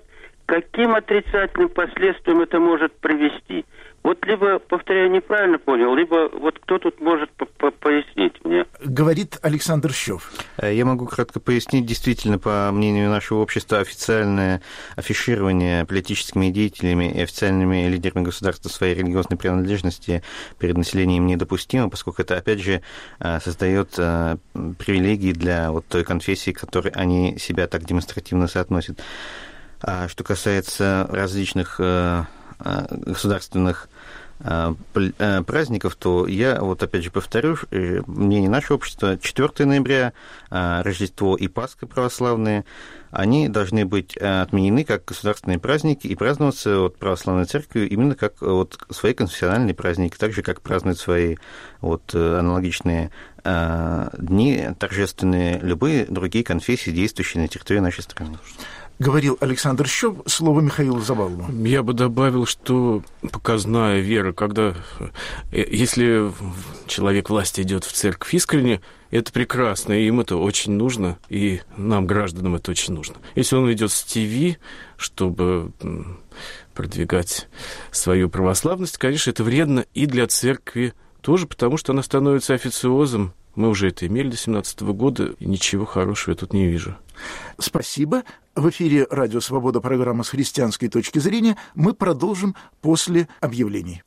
каким отрицательным последствиям это может привести? Вот либо, повторяю, неправильно понял, либо вот кто тут может пояснить мне? Говорит Александр Щев. Я могу кратко пояснить. Действительно, по мнению нашего общества, официальное афиширование политическими деятелями и официальными лидерами государства своей религиозной принадлежности перед населением недопустимо, поскольку это, опять же, создает привилегии для вот той конфессии, к которой они себя так демонстративно соотносят. А что касается различных государственных праздников, то я, вот опять же повторю, мнение нашего общества, четвёртого ноября, Рождество и Пасха православные, они должны быть отменены как государственные праздники и праздноваться вот православной церковью именно как вот свои конфессиональные праздники, так же, как празднуют свои вот аналогичные дни торжественные любые другие конфессии, действующие на территории нашей страны. Говорил Александр Щев, слово Михаилу Завалову. Я бы добавил, что показная вера, когда, если человек власти идет в церковь искренне, это прекрасно, и им это очень нужно, и нам, гражданам, это очень нужно. Если он идет с ТВ, чтобы продвигать свою православность, конечно, это вредно и для церкви тоже, потому что она становится официозом. Мы уже это имели до семнадцатого года, и ничего хорошего я тут не вижу. Спасибо. В эфире «Радио Свобода», программа «С христианской точки зрения». Мы продолжим после объявлений.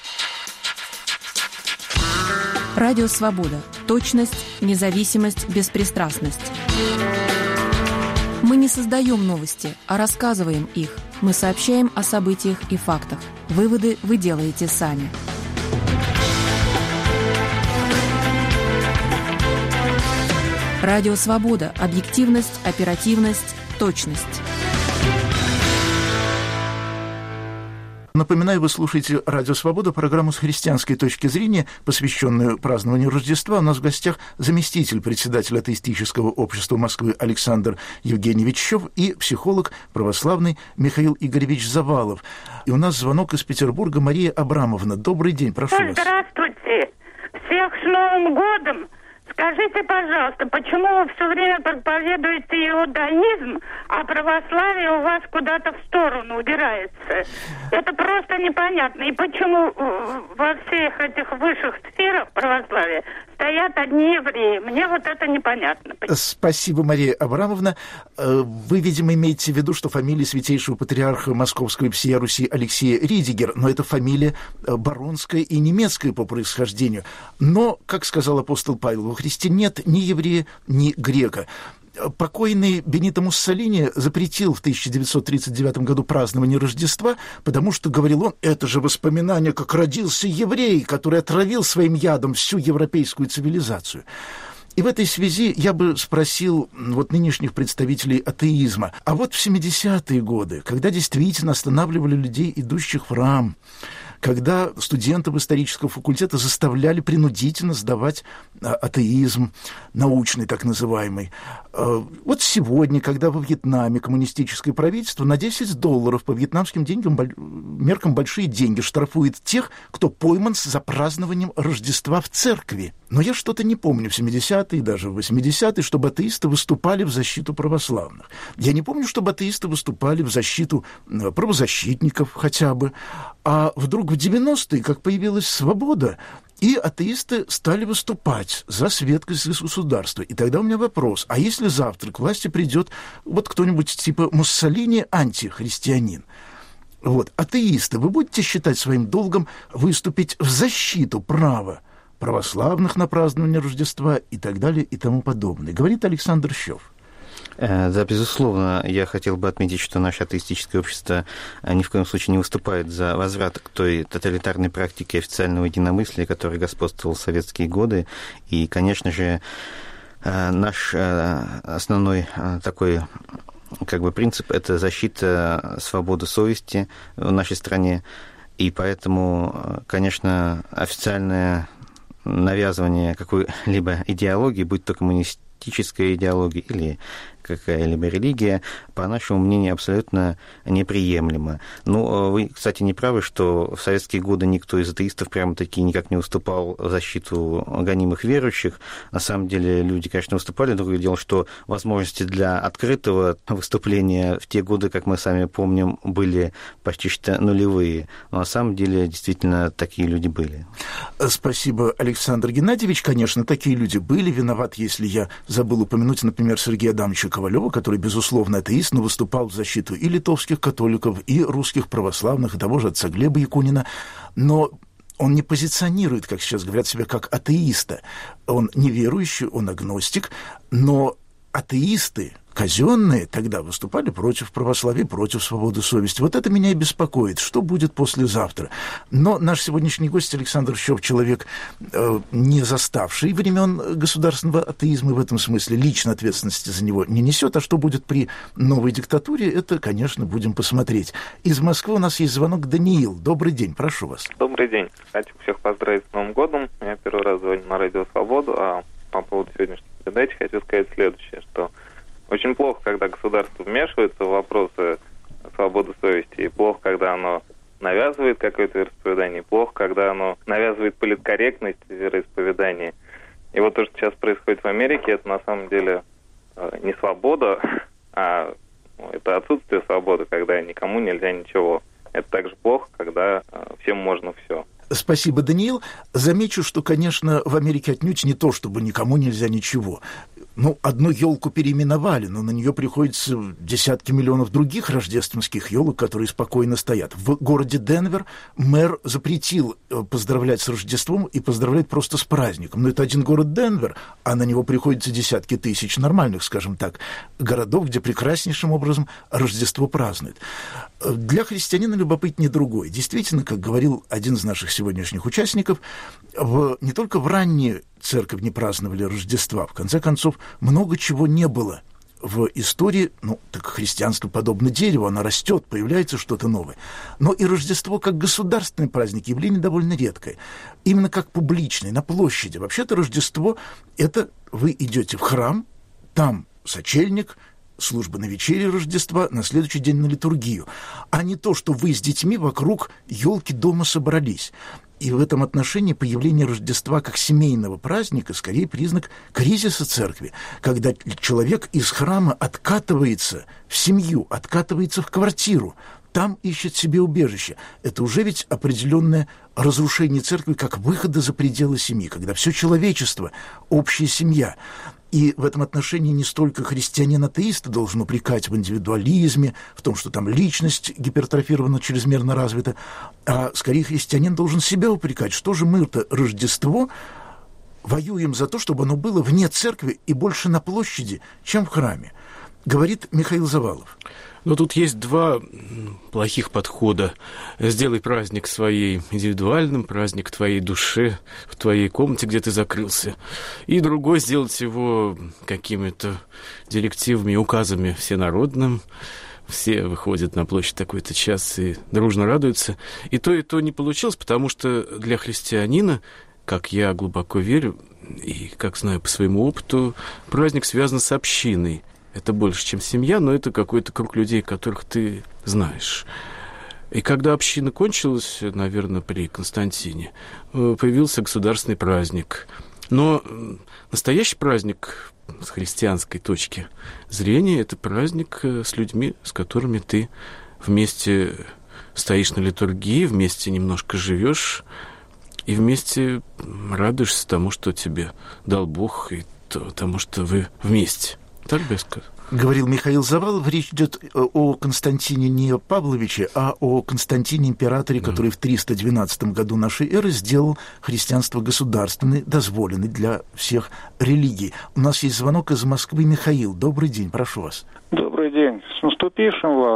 Радио Свобода. Точность, независимость, беспристрастность. Мы не создаем новости, а рассказываем их. Мы сообщаем о событиях и фактах. Выводы вы делаете сами. Радио Свобода. Объективность, оперативность, точность. Напоминаю, вы слушаете «Радио Свобода», программу «С христианской точки зрения», посвященную празднованию Рождества. У нас в гостях заместитель председателя атеистического общества Москвы Александр Евгеньевич Щев и психолог православный Михаил Игоревич Завалов. И у нас звонок из Петербурга. Мария Абрамовна. Добрый день, прошу вас. Здравствуйте. Всех с Новым годом. Скажите, пожалуйста, почему вы все время проповедуете иудаизм, а православие у вас куда-то в сторону убирается? Это просто непонятно. И почему во всех этих высших сферах православия стоят одни евреи? Мне вот это непонятно. Спасибо, Мария Абрамовна. Вы, видимо, имеете в виду, что фамилия святейшего патриарха Московского и всея Руси Алексея Ридигер, но это фамилия баронская и немецкая по происхождению. Но, как сказал апостол Павел, во Христе нет ни еврея, ни грека. Покойный Бенито Муссолини запретил в тысяча девятьсот тридцать девятом году празднование Рождества, потому что, говорил он, это же воспоминание, как родился еврей, который отравил своим ядом всю европейскую цивилизацию. И в этой связи я бы спросил вот нынешних представителей атеизма. А вот в семидесятые годы, когда действительно останавливали людей, идущих в храм, когда студентов исторического факультета заставляли принудительно сдавать атеизм, научный так называемый. Вот сегодня, когда во Вьетнаме коммунистическое правительство на десять долларов по вьетнамским деньгам, меркам большие деньги, штрафует тех, кто пойман за празднованием Рождества в церкви. Но я что-то не помню в семидесятые, даже в восьмидесятые, чтобы атеисты выступали в защиту православных. Я не помню, чтобы атеисты выступали в защиту правозащитников хотя бы. А вдруг в девяностые, как появилась свобода, и атеисты стали выступать за светскость государства. И тогда у меня вопрос, а если завтра к власти придет вот кто-нибудь типа Муссолини, антихристианин? Вот, атеисты, вы будете считать своим долгом выступить в защиту права православных на празднование Рождества и так далее и тому подобное? Говорит Александр Щев. Да, безусловно, я хотел бы отметить, что наше атеистическое общество ни в коем случае не выступает за возврат к той тоталитарной практике официального единомыслия, которая господствовала в советские годы. И, конечно же, наш основной такой как бы принцип – это защита свободы совести в нашей стране. И поэтому, конечно, официальное навязывание какой-либо идеологии, будь то коммунистическая идеология или какая-либо религия, по нашему мнению, абсолютно неприемлема. Ну, вы, кстати, не правы, что в советские годы никто из атеистов прямо-таки никак не выступал в защиту гонимых верующих. На самом деле люди, конечно, выступали. Другое дело, что возможности для открытого выступления в те годы, как мы сами помним, были почти что нулевые. Но на самом деле действительно такие люди были. Спасибо, Александр Геннадьевич. Конечно, такие люди были. Виноват, если я забыл упомянуть, например, Сергея Адамовича Ковалева, который, безусловно, атеист, но выступал в защиту и литовских католиков, и русских православных, и того же отца Глеба Якунина. Но он не позиционирует, как сейчас говорят, себя как атеиста. Он неверующий, он агностик, но атеисты казенные тогда выступали против православия, против свободы совести. Вот это меня и беспокоит. Что будет послезавтра? Но наш сегодняшний гость Александр Щев, человек, э, не заставший времен государственного атеизма, и в этом смысле лично ответственности за него не несет. А что будет при новой диктатуре, это, конечно, будем посмотреть. Из Москвы у нас есть звонок. Даниил. Добрый день, прошу вас. Добрый день. Хочу всех поздравить с Новым годом. Я первый раз звоню на Радио Свободу, а по поводу сегодняшней передачи хочу сказать следующее, что очень плохо, когда государство вмешивается в вопросы свободы совести, и плохо, когда оно навязывает какое-то вероисповедание, и плохо, когда оно навязывает политкорректность вероисповедания. И вот то, что сейчас происходит в Америке, это на самом деле не свобода, а это отсутствие свободы, когда никому нельзя ничего. Это также плохо, когда всем можно все. Спасибо, Даниил. Замечу, что, конечно, в Америке отнюдь не то, чтобы никому нельзя ничего. Ну, одну елку переименовали, но на нее приходится десятки миллионов других рождественских елок, которые спокойно стоят. В городе Денвер мэр запретил поздравлять с Рождеством и поздравлять просто с праздником. Но это один город Денвер, а на него приходится десятки тысяч нормальных, скажем так, городов, где прекраснейшим образом Рождество празднуют. Для христианина любопытнее другое. Действительно, как говорил один из наших сегодняшних участников, в, не только в ранние церковь не праздновали Рождества. В конце концов, много чего не было в истории. Ну, так христианство подобно дереву, оно растет, появляется что-то новое. Но и Рождество как государственный праздник явление довольно редкое. Именно как публичный, на площади. Вообще-то Рождество – это вы идете в храм, там сочельник, служба на вечере Рождества, на следующий день на литургию. А не то, что вы с детьми вокруг елки дома собрались. И в этом отношении появление Рождества как семейного праздника скорее признак кризиса церкви, когда человек из храма откатывается в семью, откатывается в квартиру, там ищет себе убежище. Это уже ведь определенное разрушение церкви как выхода за пределы семьи, когда все человечество, общая семья. И в этом отношении не столько христианин-атеиста должен упрекать в индивидуализме, в том, что там личность гипертрофирована, чрезмерно развита, а скорее христианин должен себя упрекать. Что же мы-то Рождество воюем за то, чтобы оно было вне церкви и больше на площади, чем в храме? Говорит Михаил Завалов. Но тут есть два плохих подхода. Сделай праздник своей индивидуальным, праздник твоей душе, в твоей комнате, где ты закрылся. И другой — сделать его какими-то директивами, указами всенародным. Все выходят на площадь такой-то час и дружно радуются. И то, и то не получилось, потому что для христианина, как я глубоко верю и как знаю по своему опыту, праздник связан с общиной. Это больше, чем семья, но это какой-то круг людей, которых ты знаешь. И когда община кончилась, наверное, при Константине, появился государственный праздник. Но настоящий праздник с христианской точки зрения — это праздник с людьми, с которыми ты вместе стоишь на литургии, вместе немножко живешь и вместе радуешься тому, что тебе дал Бог, и тому, что вы вместе. Так бы я сказал. Говорил Михаил Завалов. Речь идет о Константине не Павловиче, а о Константине императоре, да, который в триста двенадцатом году нашей эры сделал христианство государственной, дозволенной для всех религий. У нас есть звонок из Москвы. Михаил, добрый день, прошу вас. Добрый день. С наступившим вас.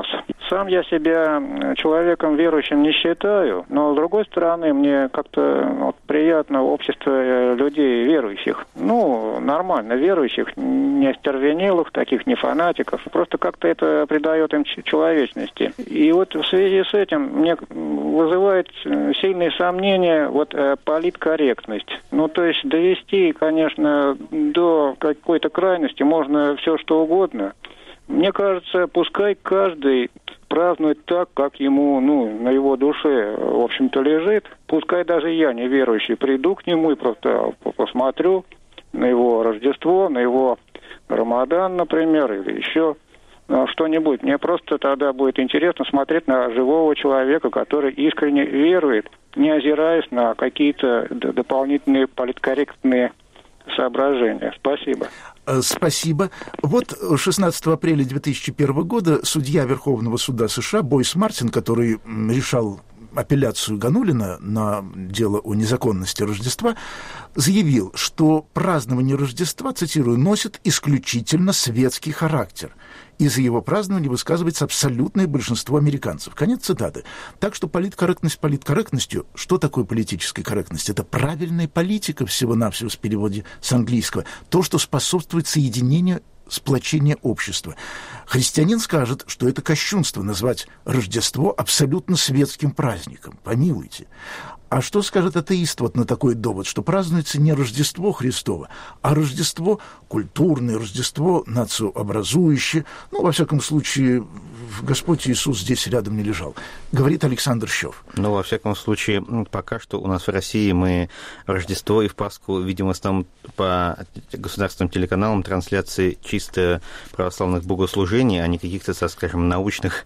сам я себя человеком верующим не считаю, но, с другой стороны, мне как-то вот, приятно общество людей верующих. Ну, нормально верующих, не остервенелых, таких не фанатиков. Просто как-то это придает им человечности. И вот в связи с этим мне вызывает сильные сомнения вот политкорректность. Ну, то есть довести, конечно, до какой-то крайности можно все что угодно. Мне кажется, пускай каждый празднует так, как ему, ну, на его душе, в общем-то, лежит. Пускай даже я, неверующий, приду к нему и просто посмотрю на его Рождество, на его Рамадан, например, или еще что-нибудь. Мне просто тогда будет интересно смотреть на живого человека, который искренне верует, не озираясь на какие-то дополнительные политкорректные соображения. Спасибо. Спасибо. Вот шестнадцатого апреля две тысячи первого года судья Верховного суда США Бойс Мартин, который решал апелляцию Ганулина на дело о незаконности Рождества, заявил, что празднование Рождества, цитирую, носит исключительно светский характер. И за его празднование высказывается абсолютное большинство американцев. Конец цитаты. Так что политкорректность политкорректностью. Что такое политическая корректность? Это правильная политика всего-навсего с переводе с английского. То, что способствует соединению, сплочению общества. Христианин скажет, что это кощунство назвать Рождество абсолютно светским праздником. Помилуйте. А что скажет атеист вот на такой довод, что празднуется не Рождество Христово, а Рождество культурное, Рождество нациообразующее. Ну, во всяком случае, Господь Иисус здесь рядом не лежал. Говорит Александр Щев. Ну, во всяком случае, пока что у нас в России мы Рождество и в Пасху видим в основном по государственным телеканалам трансляции чисто православных богослужений, а не каких-то, так скажем, научных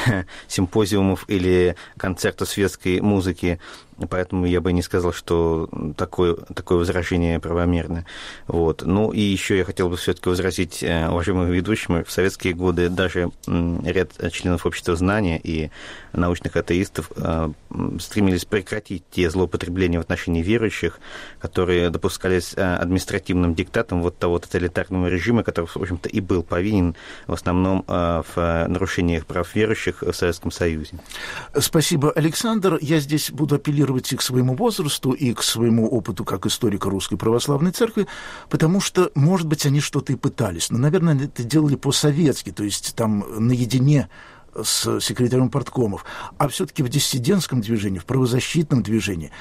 симпозиумов или концертов светской музыки. Поэтому я бы не сказал, что такое, такое возражение правомерно. Вот. Ну и еще я хотел бы все-таки возразить уважаемым ведущим. В советские годы даже ряд членов общества знания и научных атеистов стремились прекратить те злоупотребления в отношении верующих, которые допускались административным диктатом вот того тоталитарного режима, который, в общем-то, и был повинен в основном в нарушениях прав верующих в Советском Союзе. Спасибо, Александр. Я здесь буду апеллировать и к своему возрасту, и к своему опыту как историка Русской Православной Церкви, потому что, может быть, они что-то и пытались, но, наверное, это делали по-советски, то есть там наедине с секретарем парткомов, а все-таки в диссидентском движении, в правозащитном движении.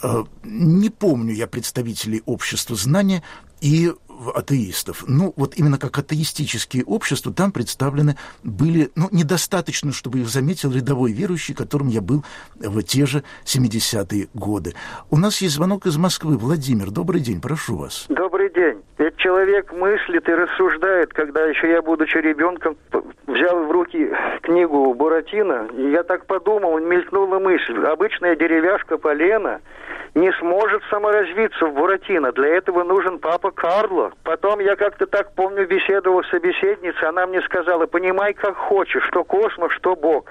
Не помню я представителей общества знания и атеистов. Ну, вот именно как атеистические общества там представлены были, ну, недостаточно, чтобы их заметил рядовой верующий, которым я был в те же семидесятые годы. У нас есть звонок из Москвы. Владимир, добрый день, прошу вас. Добрый день. Ведь человек мыслит и рассуждает, когда еще я, будучи ребенком, взял в руки книгу Буратино, и я так подумал, мелькнула мысль. Обычная деревяшка полена не сможет саморазвиться в Буратино. Для этого нужен папа Карло. Потом я как-то так помню, беседовал с собеседницей, она мне сказала: понимай как хочешь, что космос, что Бог.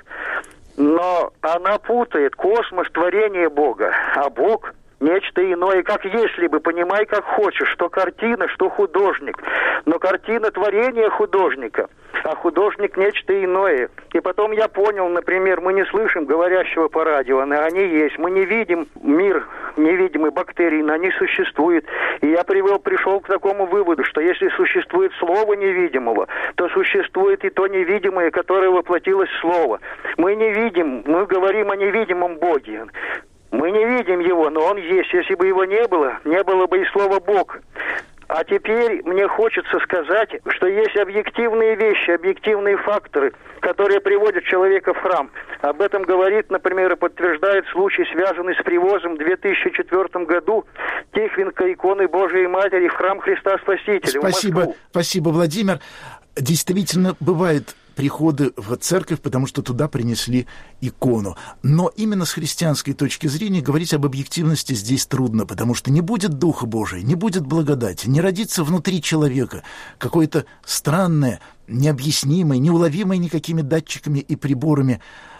Но она путает космос, творение Бога, а Бог нечто иное, как если бы, понимай как хочешь, что картина, что художник. Но картина творения художника, а художник нечто иное. И потом я понял, например, мы не слышим говорящего по радио, но они есть. Мы не видим мир невидимый бактерий, но они существуют. И я привел, пришел к такому выводу, что если существует слово невидимого, то существует и то невидимое, которое воплотилось в слово. Мы не видим, мы говорим о невидимом Боге. Мы не видим его, но он есть. Если бы его не было, не было бы и слова «Бог». А теперь мне хочется сказать, что есть объективные вещи, объективные факторы, которые приводят человека в храм. Об этом говорит, например, и подтверждает случай, связанный с привозом в две тысячи четвёртом году Тихвинка иконы Божией Матери в храм Христа Спасителя. Спасибо, спасибо, Владимир. Действительно, бывает приходы в церковь, потому что туда принесли икону. Но именно с христианской точки зрения говорить об объективности здесь трудно, потому что не будет Духа Божия, не будет благодати, не родится внутри человека какое-то странное, необъяснимое, неуловимое никакими датчиками и приборами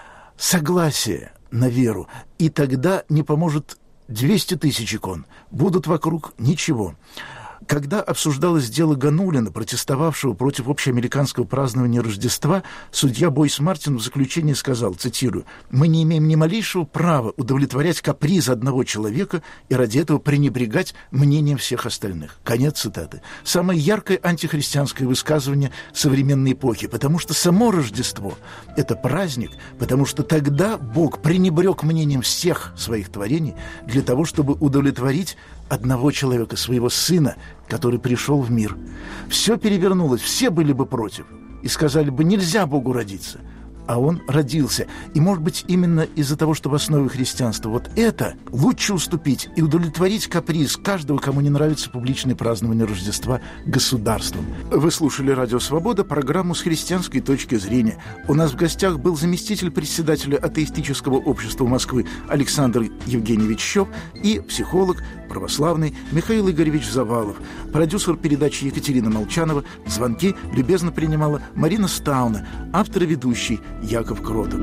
согласие на веру. И тогда не поможет двести тысяч икон. Будут вокруг ничего. Когда обсуждалось дело Ганулина, протестовавшего против общеамериканского празднования Рождества, судья Бойс Мартин в заключении сказал, цитирую, «Мы не имеем ни малейшего права удовлетворять капризы одного человека и ради этого пренебрегать мнением всех остальных». Конец цитаты. Самое яркое антихристианское высказывание современной эпохи, потому что само Рождество – это праздник, потому что тогда Бог пренебрег мнением всех своих творений для того, чтобы удовлетворить одного человека, своего сына, который пришел в мир. Все перевернулось, все были бы против и сказали бы, нельзя Богу родиться. А он родился. И, может быть, именно из-за того, что в основе христианства вот это, лучше уступить и удовлетворить каприз каждого, кому не нравится публичное празднование Рождества государством. Вы слушали «Радио Свобода», программу «С христианской точки зрения». У нас в гостях был заместитель председателя атеистического общества Москвы Александр Евгеньевич Щеп и психолог православный Михаил Игоревич Завалов. Продюсер передачи Екатерина Молчанова. Звонки любезно принимала Марина Стауна, автор и ведущий Яков Кротов.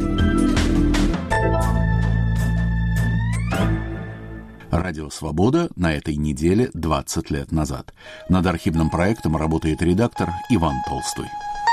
Радио «Свобода» на этой неделе двадцать лет назад. Над архивным проектом работает редактор Иван Толстой.